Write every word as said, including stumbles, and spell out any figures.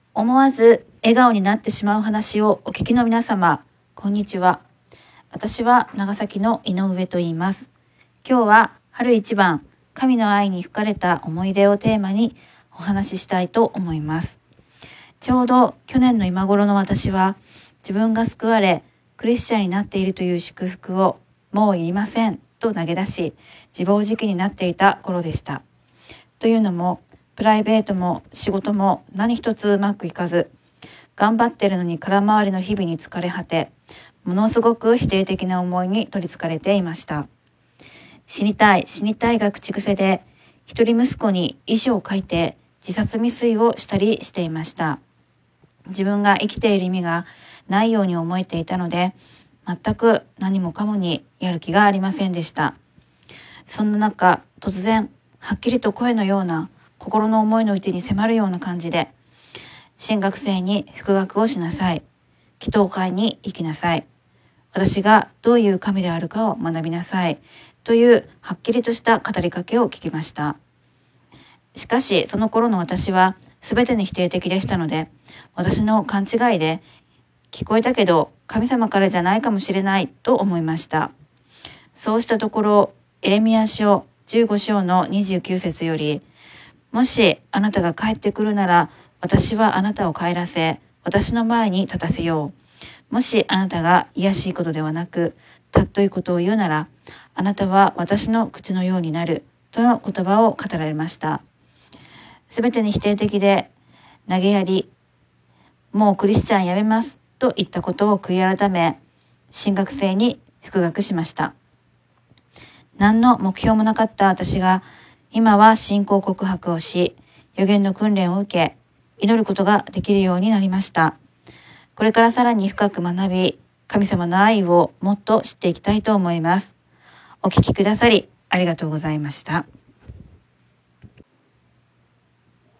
思わず笑顔になってしまう話をお聞きの皆様、こんにちは。私は長崎の井上と言います。今日は春一番、神の愛に吹かれた思い出をテーマにお話ししたいと思います。ちょうど去年の今頃の私は、自分が救われ、クリスチャンになっているという祝福をもういりませんと投げ出し、自暴自棄になっていた頃でした。というのも、プライベートも仕事も何一つうまくいかず、頑張ってるのに空回りの日々に疲れ果て、ものすごく否定的な思いに取りつかれていました。死にたい死にたいが口癖で、一人息子に遺書を書いて自殺未遂をしたりしていました。自分が生きている意味がないように思えていたので、全く何もかもにやる気がありませんでした。そんな中、突然はっきりと声のような心の思いの内に迫るような感じで、新学生に復学をしなさい。祈祷会に行きなさい。私がどういう神であるかを学びなさい。というはっきりとした語りかけを聞きました。しかしその頃の私は全てに否定的でしたので、私の勘違いで聞こえたけど神様からじゃないかもしれないと思いました。そうしたところ、エレミヤ書じゅうご章のにじゅうきゅう節より、もしあなたが帰ってくるなら、私はあなたを帰らせ、私の前に立たせよう。もしあなたが卑しいことではなく、尊いことを言うなら、あなたは私の口のようになる。との言葉を語られました。すべてに否定的で、投げやり、もうクリスチャンやめます。と言ったことを悔い改め、新学生に復学しました。何の目標もなかった私が、今は信仰告白をし、予言の訓練を受け、祈ることができるようになりました。これからさらに深く学び、神様の愛をもっと知っていきたいと思います。お聞きくださりありがとうございました。